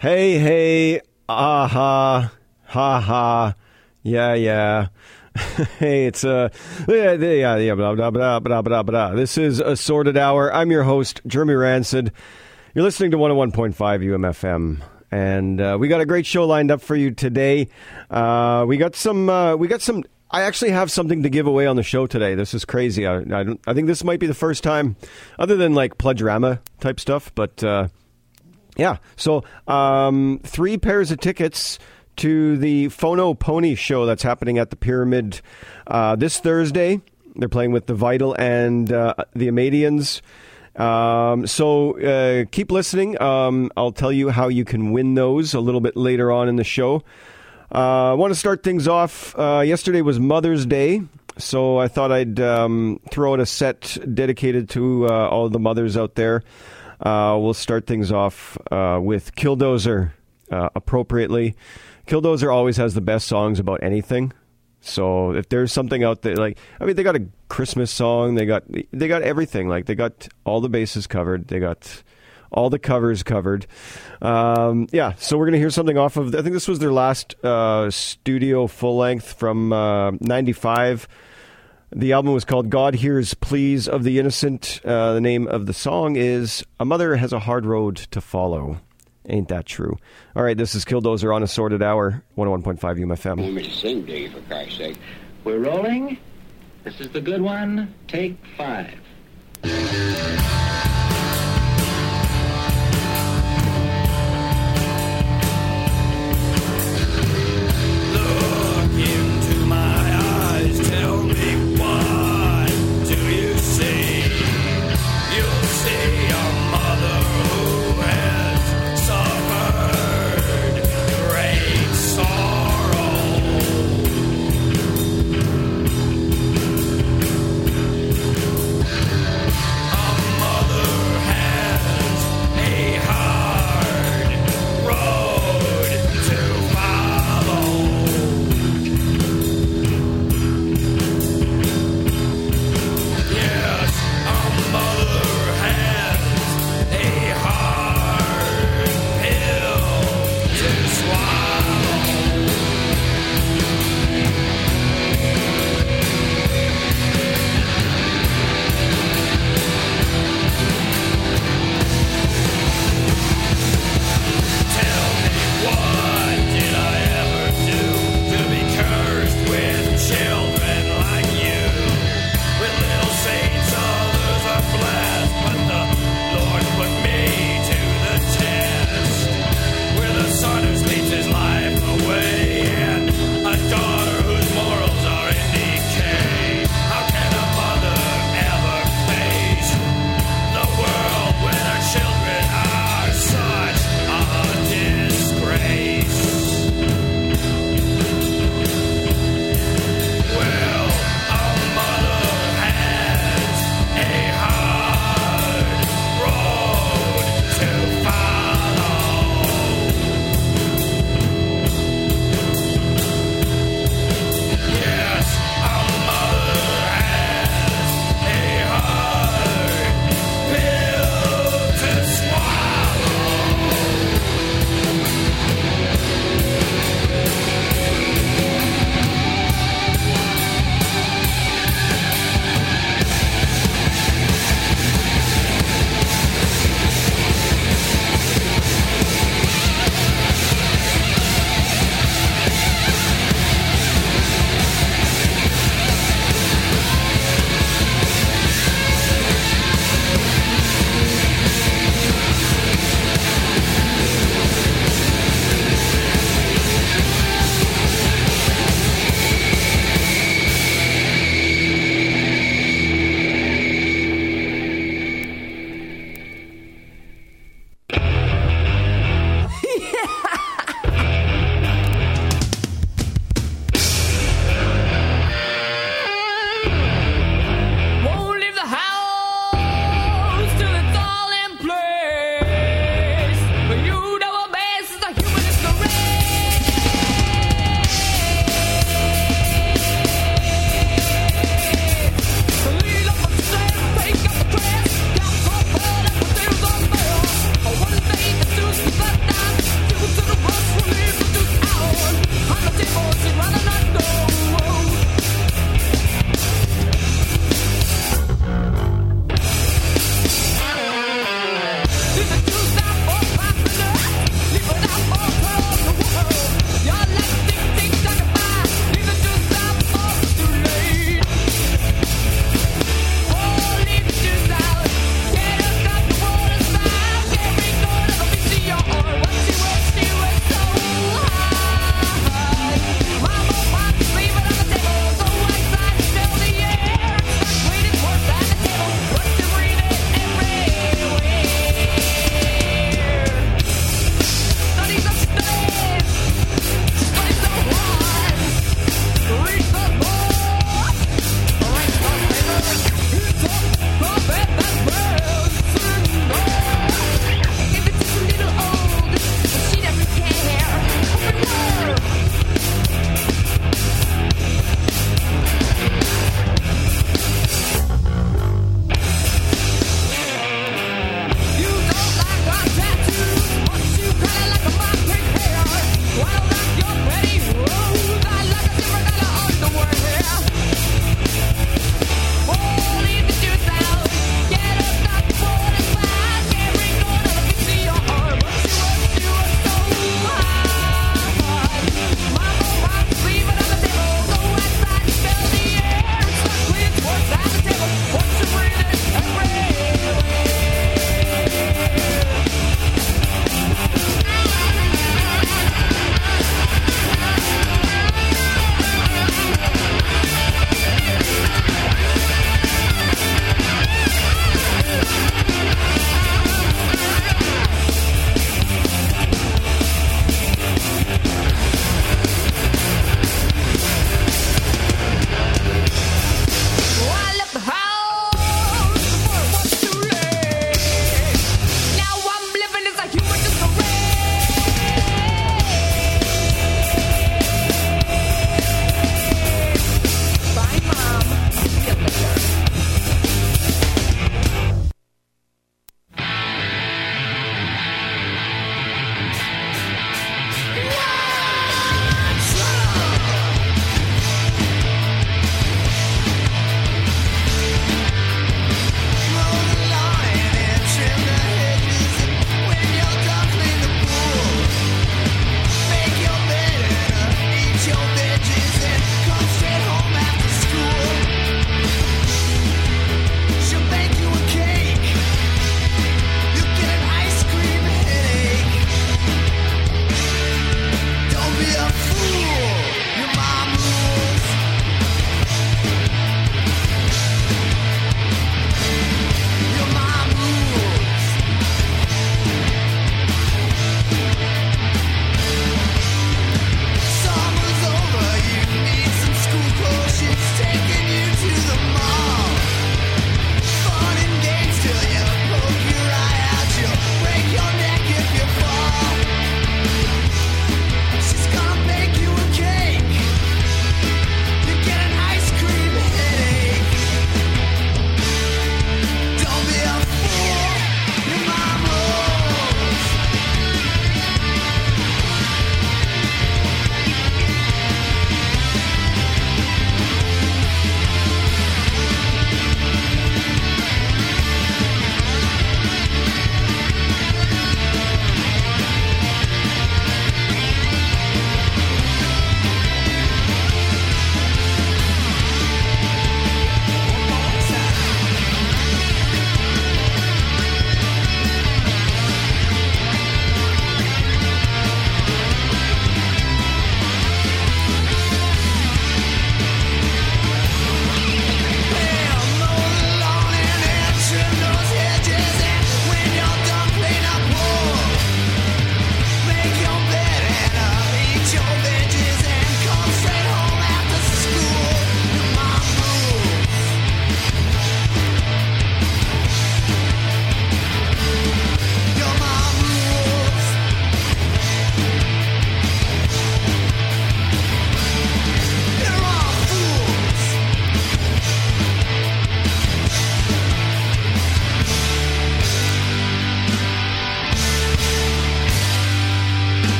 Hey, aha, ha ha, yeah. Hey, it's blah blah. This is Assorted Hour. I'm your host, Jeremy Rancid. You're listening to 101.5 UMFM, and we got a great show lined up for you today. We got some. I actually have something to give away on the show today. This is crazy. I think this might be the first time, other than like Pledgerama type stuff, but. Yeah, so 3 pairs of tickets to the Phono Pony show that's happening at the Pyramid this Thursday. They're playing with The Vital and the Amadians. So keep listening. I'll tell you how you can win those a little bit later on in the show. I want to start things off. Yesterday was Mother's Day, so I thought I'd throw out a set dedicated to all the mothers out there. We'll start things off with Killdozer, appropriately. Killdozer always has the best songs about anything. So if there's something out there, they got a Christmas song. They got everything. Like, they got all the bases covered. They got all the covers covered. So we're going to hear something off of, I think this was their last studio full length from 95. The album was called God Hears Pleas of the Innocent. The name of the song is A Mother Has a Hard Road to Follow. Ain't that true? All right, this is Killdozer on Assorted Hour, 101.5 UMFM. Want me to sing, do you, for Christ's sake? We're rolling. This is the good one. Take 5. I'm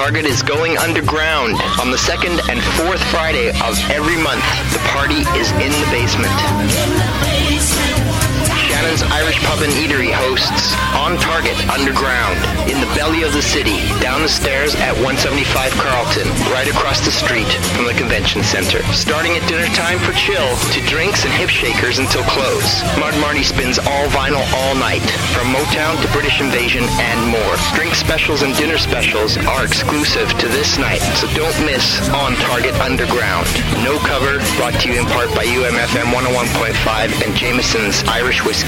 Target is going underground on the second and fourth Friday of every month. The party is in the basement. Shannon's Irish Pub and Eatery hosts On Target Underground in the belly of the city, down the stairs at 175 Carlton, right across the street from the convention center. Starting at dinner time for chill to drinks and hip shakers until close. Mud Marty spins all vinyl all night, from Motown to British Invasion and more. Drink specials and dinner specials are exclusive to this night, so don't miss On Target Underground. No Cover, brought to you in part by UMFM 101.5 and Jameson's Irish Whiskey.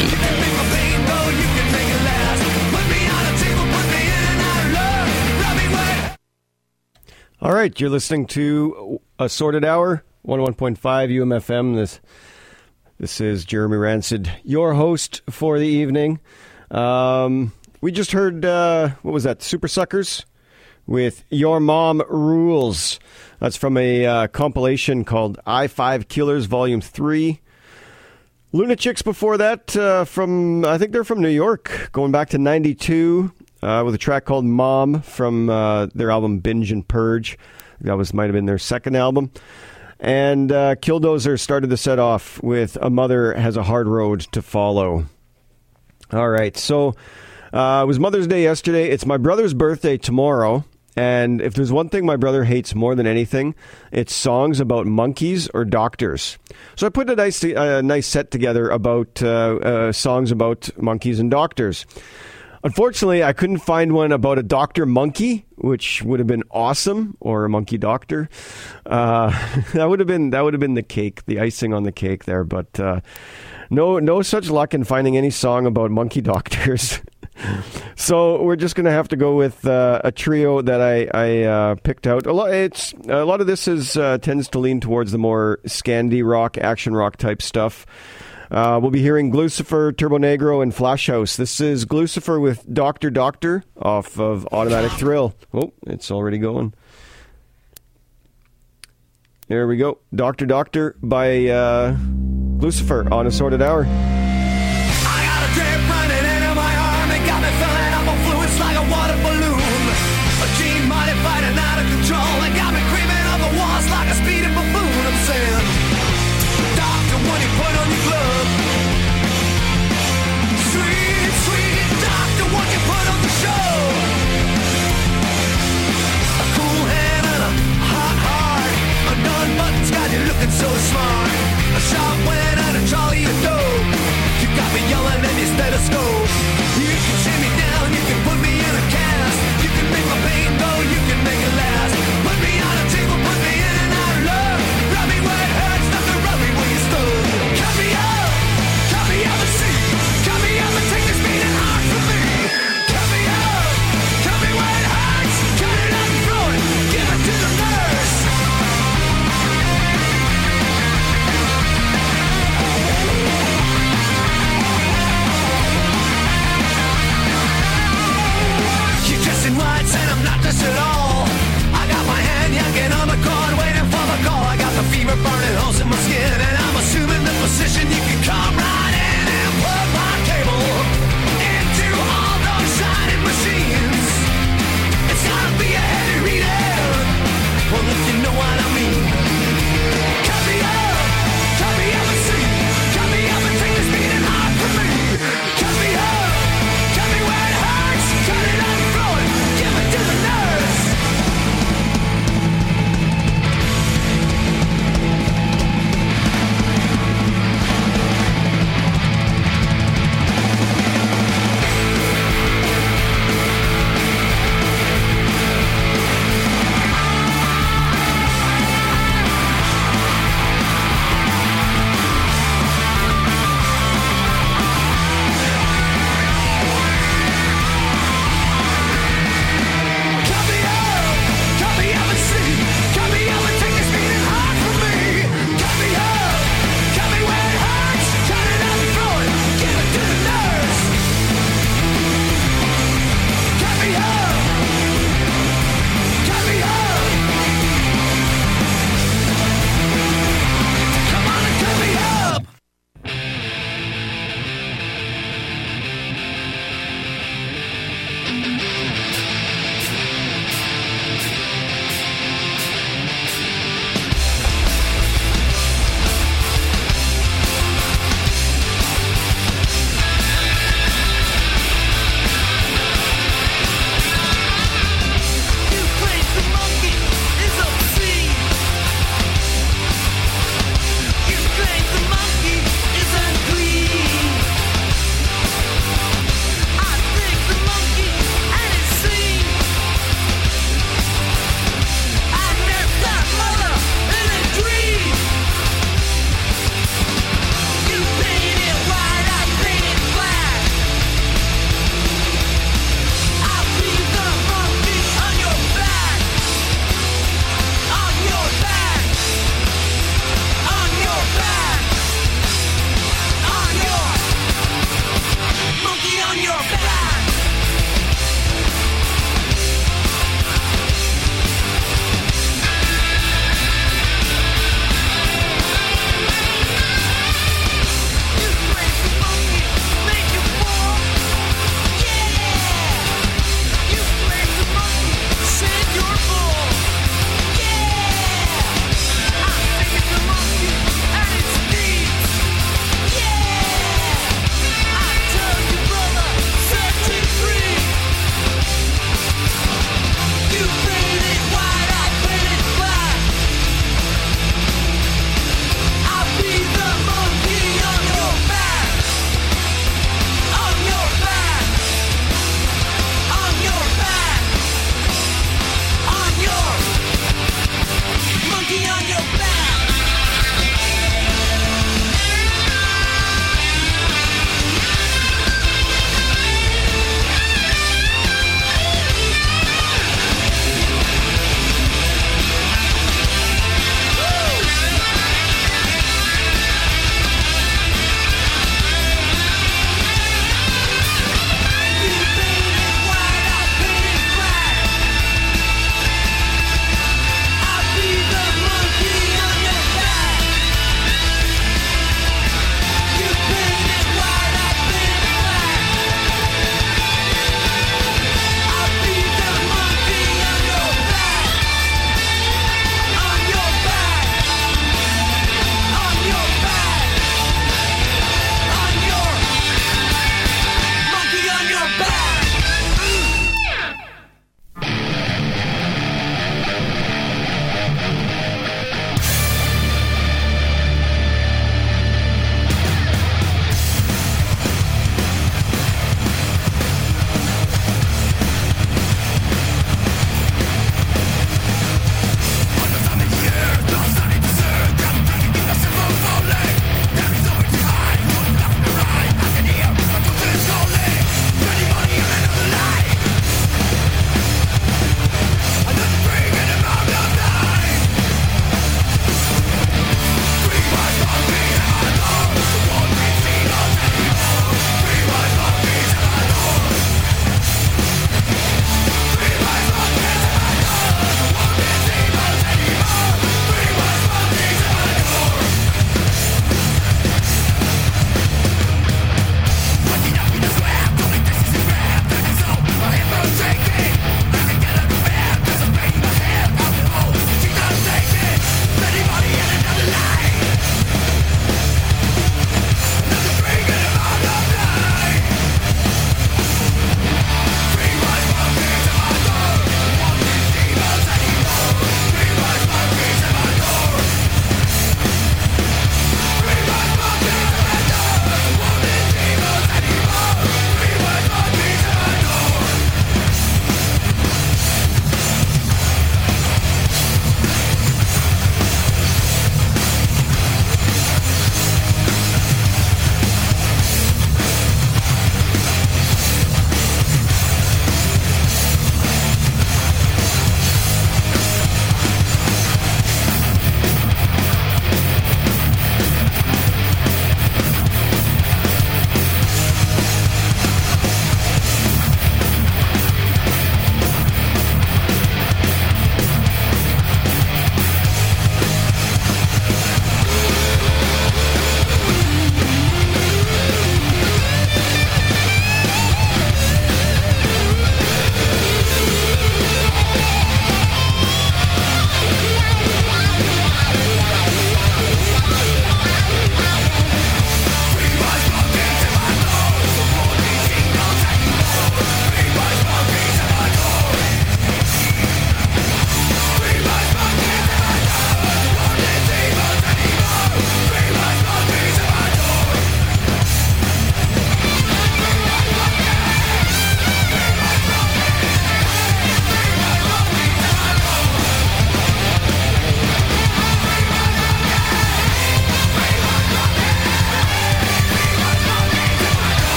All right, you're listening to Assorted Hour, 101.5 UMFM. This is Jeremy Rancid, your host for the evening. We just heard, what was that, Super Suckers with Your Mom Rules. That's from a compilation called I-5 Killers Volume 3. Lunatics before that, I think they're from New York, going back to 92, with a track called Mom from their album Binge and Purge. That might have been their second album. And Killdozer started the set off with A Mother Has a Hard Road to Follow. All right, so it was Mother's Day yesterday. It's my brother's birthday tomorrow. And if there's one thing my brother hates more than anything, it's songs about monkeys or doctors. So I put a nice set together about songs about monkeys and doctors. Unfortunately, I couldn't find one about a doctor monkey, which would have been awesome, or a monkey doctor. That would have been the cake, the icing on the cake there. But no such luck in finding any song about monkey doctors. So we're just going to have to go with a trio that I picked out. A lot of this tends to lean towards the more Scandi rock, action rock type stuff. We'll be hearing Glucifer, Turbo Negro, and Flash House. This is Glucifer with Dr. Doctor off of Automatic Thrill. Oh, it's already going. There we go. Dr. Doctor by Glucifer on Assorted Hour. Like a water balloon, a gene modified and out of control. They got me creeping on the walls like a speeding buffoon. I'm saying, doctor, when you put on your glove, sweet, sweet doctor, what you put on the show? A cool hand and a hot heart, a done button's got you looking so smart. A sharp wind and a trolley of dough.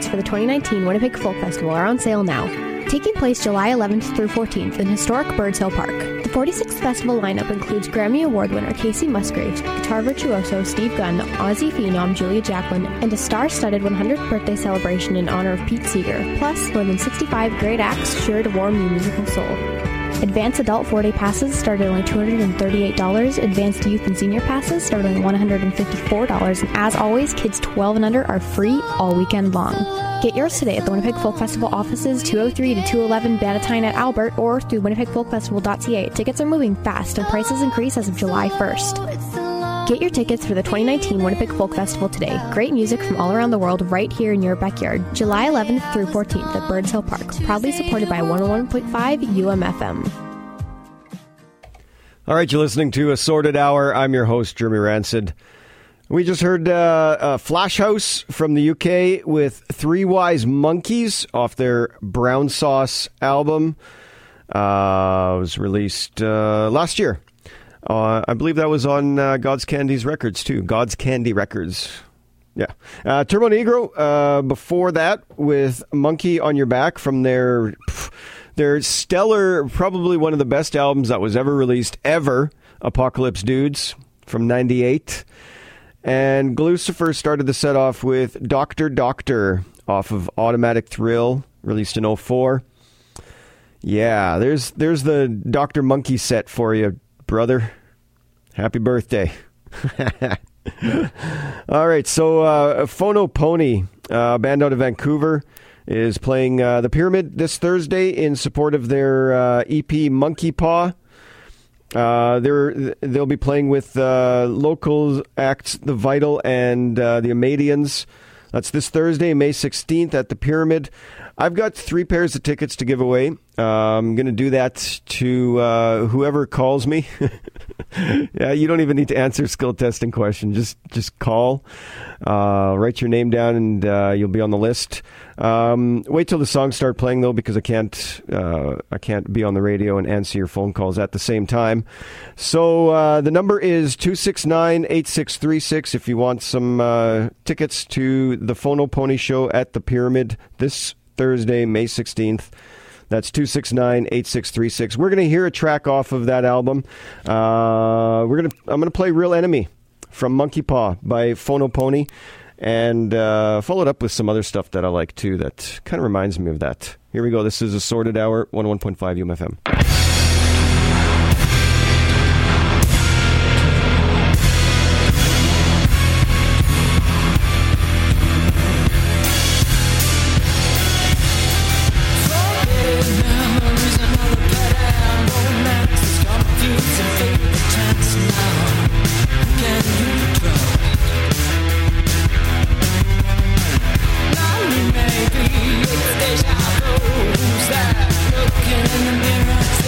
for the 2019 Winnipeg Folk Festival are on sale now. Taking place July 11th through 14th in historic Birds Hill Park. The 46th festival lineup includes Grammy Award winner Casey Musgraves, guitar virtuoso Steve Gunn, Aussie phenom Julia Jacqueline, and a star-studded 100th birthday celebration in honor of Pete Seeger, plus more than 65 great acts sure to warm your musical soul. Advanced adult 4-day passes start at only $238, advanced youth and senior passes start at only $154, and as always, kids 12 and under are free all weekend long. Get yours today at the Winnipeg Folk Festival offices 203 to 211 Bannatyne at Albert or through winnipegfolkfestival.ca. Tickets are moving fast and prices increase as of July 1st. Get your tickets for the 2019 Winnipeg Folk Festival today. Great music from all around the world right here in your backyard. July 11th through 14th at Birds Hill Park. Proudly supported by 101.5 UMFM. All right, you're listening to Assorted Hour. I'm your host, Jeremy Rancid. We just heard Flash House from the UK with Three Wise Monkeys off their Brown Sauce album. It was released last year. I believe that was on God's Candy's records, too. God's Candy Records. Yeah. Turbo Negro, before that, with Monkey on Your Back from their stellar, probably one of the best albums that was ever released, ever, Apocalypse Dudes from 98. And Glucifer started the set off with Dr. Doctor off of Automatic Thrill, released in 04. Yeah, there's the Dr. Monkey set for you, brother. Happy birthday. All right, so Phono Pony, band out of Vancouver, is playing the Pyramid this Thursday in support of their EP Monkey Paw. They'll be playing with local acts The Vital and the Amadians. That's this Thursday, May 16th at the Pyramid. I've got 3 pairs of tickets to give away. I'm going to do that to whoever calls me. Yeah, you don't even need to answer skill testing question. Just call, write your name down, and you'll be on the list. Wait till the songs start playing though, because I can't be on the radio and answer your phone calls at the same time. So the number is 269-8636 if you want some tickets to the Phono Pony show at the Pyramid this Thursday, May 16th. That's 269-8636. We're going to hear a track off of that album. I'm going to play Real Enemy from Monkey Paw by Phono Pony, and follow it up with some other stuff that I like too that kind of reminds me of that. Here we go. This is Assorted Hour, 101.5 UMFM. Maybe it's deja vu. Who's that looking in the mirror?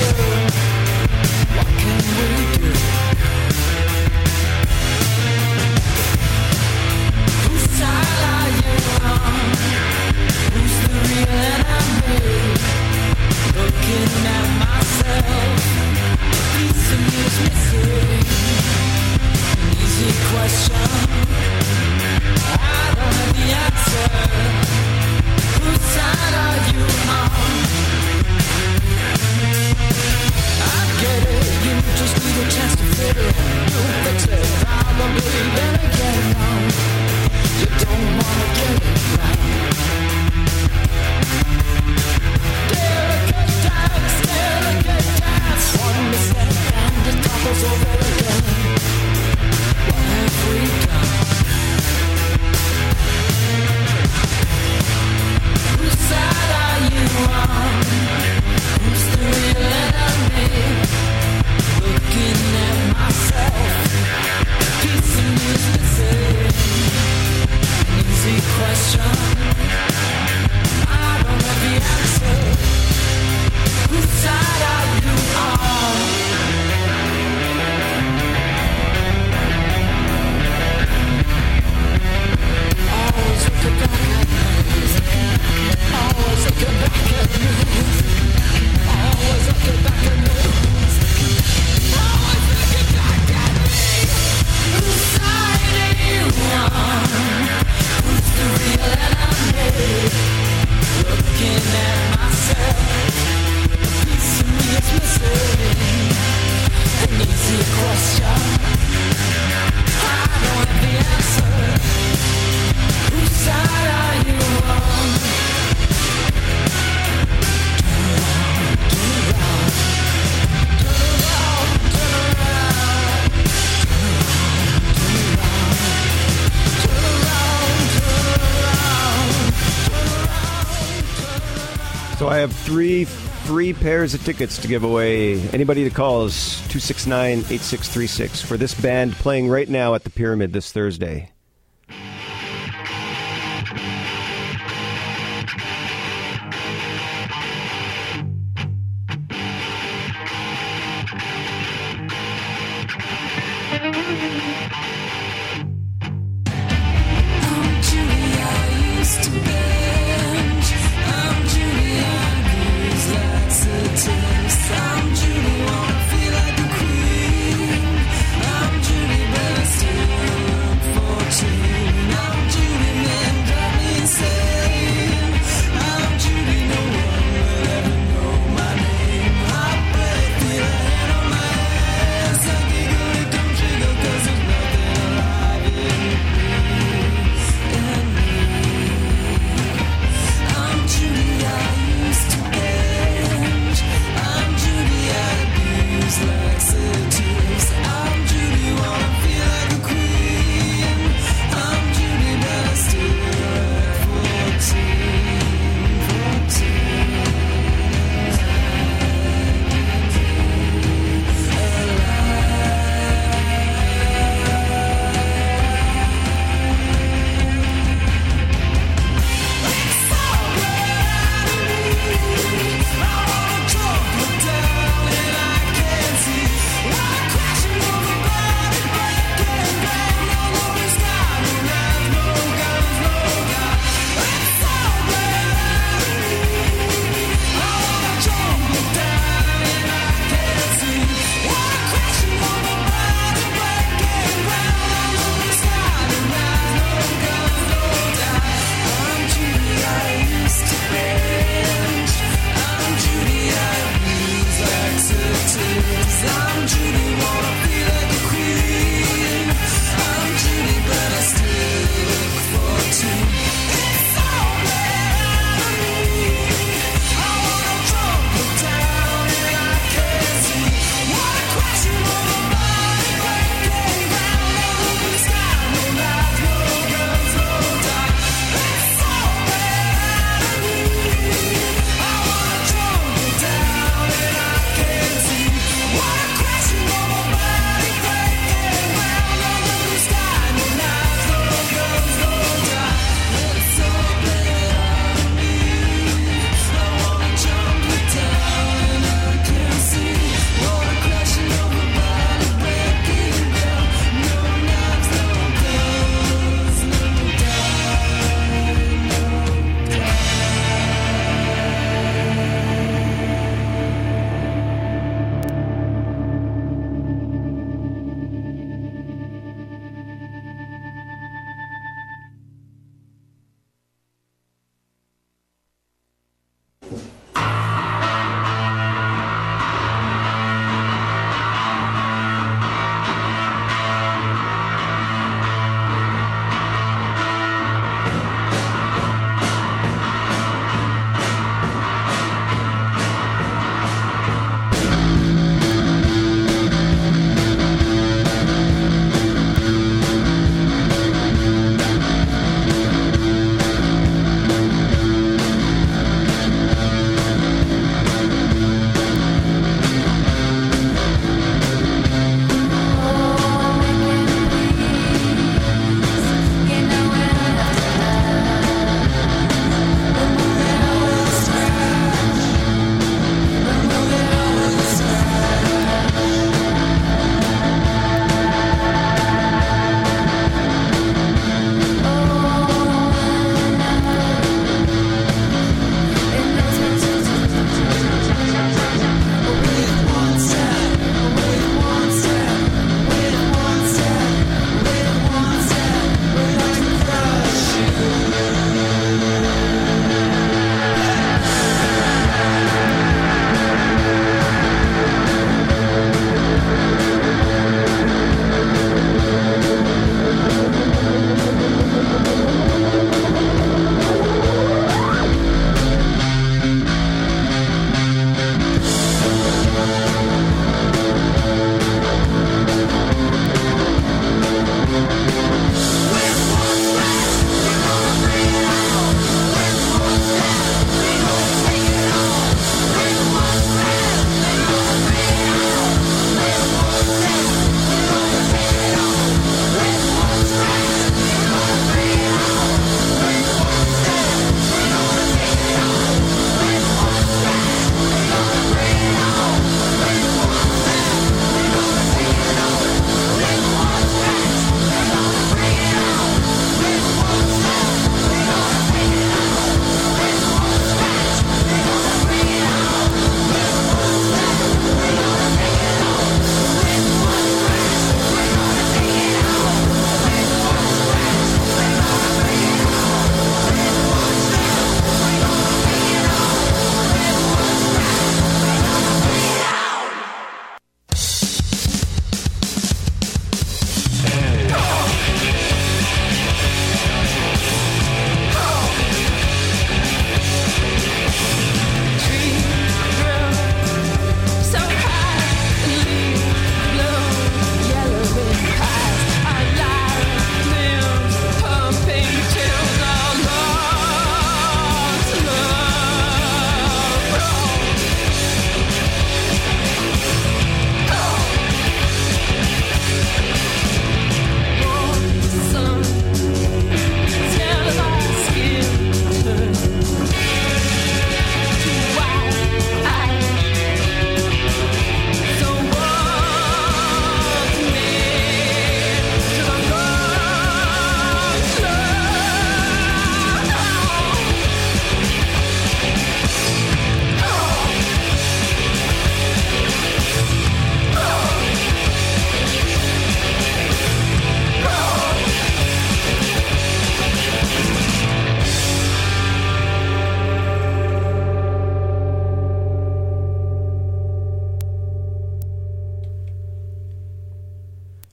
So I have 3 free pairs of tickets to give away. Anybody to call is 269-8636 for this band playing right now at the Pyramid this Thursday.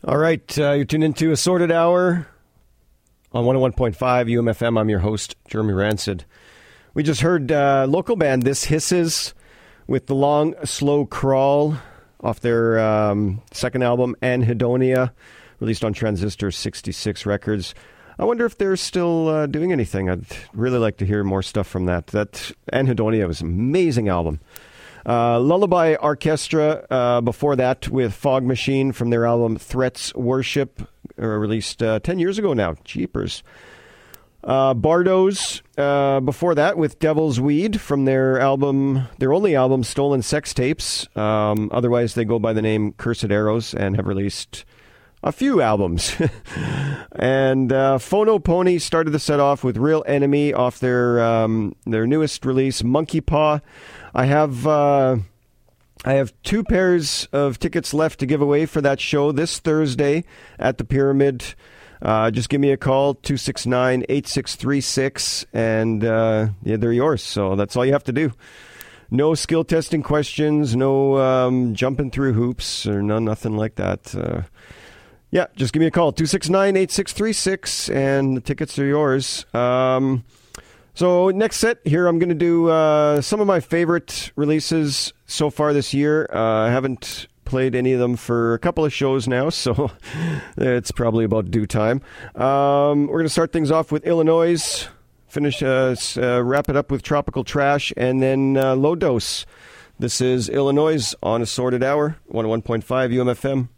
All right, you're tuned into Assorted Hour on 101.5 UMFM. I'm your host, Jeremy Rancid. We just heard local band This Hisses with The Long Slow Crawl off their second album, Anhedonia, released on Transistor 66 Records. I wonder if they're still doing anything. I'd really like to hear more stuff from that. That Anhedonia was an amazing album. Lullaby Orchestra, before that with Fog Machine from their album Threats Worship, released 10 years ago now. Jeepers. Bardos, before that with Devil's Weed from their only album, Stolen Sex Tapes. Otherwise, they go by the name Cursed Arrows and have released a few albums. And Phono Pony started the set off with Real Enemy off their newest release, Monkey Paw. I have 2 pairs of tickets left to give away for that show this Thursday at the Pyramid. Just give me a call, 269-8636, and they're yours. So that's all you have to do. No skill testing questions, no jumping through hoops, or nothing like that. Just give me a call, 269-8636, and the tickets are yours. So next set here, I'm going to do some of my favorite releases so far this year. I haven't played any of them for a couple of shows now, so it's probably about due time. We're going to start things off with Illinois, wrap it up with Tropical Trash, and then Low Dose. This is Illinois on Assorted Hour, 101.5 UMFM.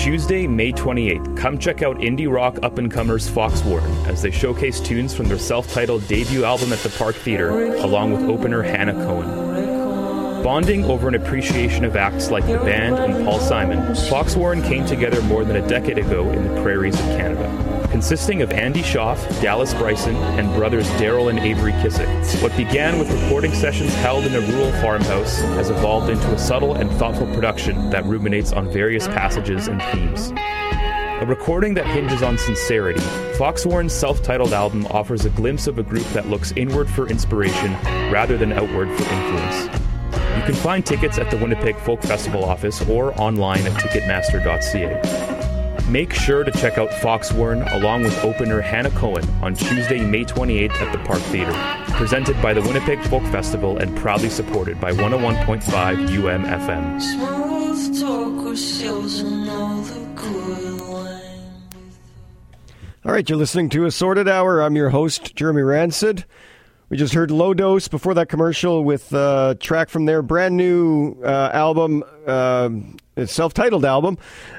Tuesday, May 28th, come check out indie rock up-and-comers Foxwarren as they showcase tunes from their self-titled debut album at the Park Theatre, along with opener Hannah Cohen. Bonding over an appreciation of acts like The Band and Paul Simon, Foxwarren came together more than a decade ago in the prairies of Canada. Consisting of Andy Schaaf, Dallas Bryson, and brothers Daryl and Avery Kissick, what began with recording sessions held in a rural farmhouse has evolved into a subtle and thoughtful production that ruminates on various passages and themes. A recording that hinges on sincerity, Foxwarren's self-titled album offers a glimpse of a group that looks inward for inspiration rather than outward for influence. You can find tickets at the Winnipeg Folk Festival office or online at ticketmaster.ca. Make sure to check out Foxwarren along with opener Hannah Cohen on Tuesday, May 28th at the Park Theatre, presented by the Winnipeg Folk Festival and proudly supported by 101.5 UMFM. Smooth talk with sales and all the good wine. All right, you're listening to Assorted Hour. I'm your host, Jeremy Rancid. We just heard Low Dose before that commercial with a track from their brand new album, self-titled album.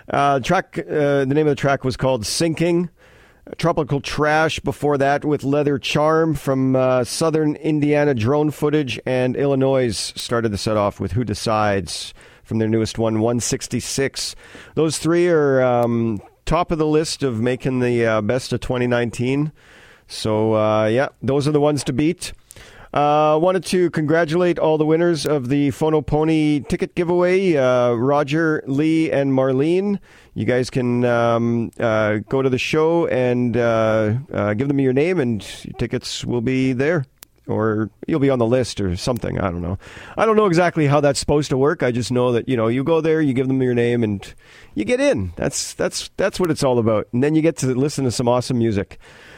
The name of the track was called Sinking. Tropical Trash before that with Leather Charm from Southern Indiana Drone Footage, and Illinois started the set off with Who Decides from their newest one, 166. Those three are top of the list of making the best of 2019. So, those are the ones to beat. Wanted to congratulate all the winners of the Phono Pony ticket giveaway, Roger, Lee, and Marlene. You guys can go to the show and give them your name, and your tickets will be there. Or you'll be on the list or something. I don't know. I don't know exactly how that's supposed to work. I just know that, you go there, you give them your name, and you get in. That's what it's all about. And then you get to listen to some awesome music.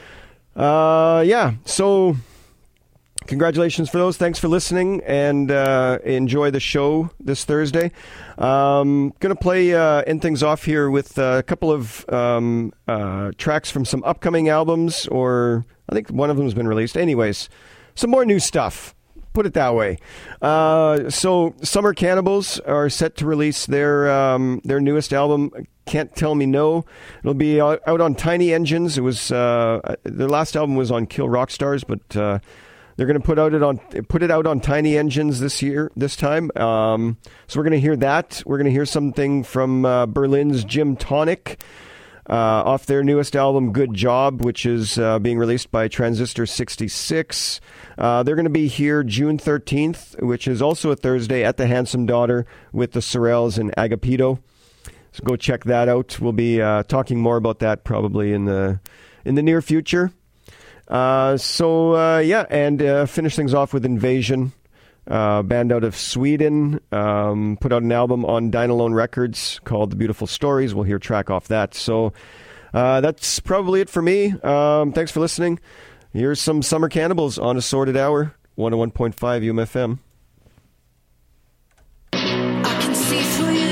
So congratulations for those. Thanks for listening, and enjoy the show this Thursday. Gonna play end things off here with a couple of tracks from some upcoming albums, or I think one of them has been released. Anyways, some more new stuff. Put it that way. So Summer Cannibals are set to release their newest album, Can't Tell Me No. It'll be out on Tiny Engines. It was their last album was on Kill Rock Stars, but they're going to put it out on Tiny Engines this time. So we're going to hear that. We're going to hear something from Berlin's Gym Tonic off their newest album, Good Job, which is being released by Transistor 66. They're going to be here June 13th, which is also a Thursday, at the Handsome Daughter with the Sorrells and Agapito. So go check that out. We'll be talking more about that probably in the near future. And finish things off with Invasion, band out of Sweden. Put out an album on Dynalone Records called The Beautiful Stories. We'll hear a track off that. So that's probably it for me. Thanks for listening. Here's some Summer Cannibals on Assorted Hour, 101.5 UMFM. I can see through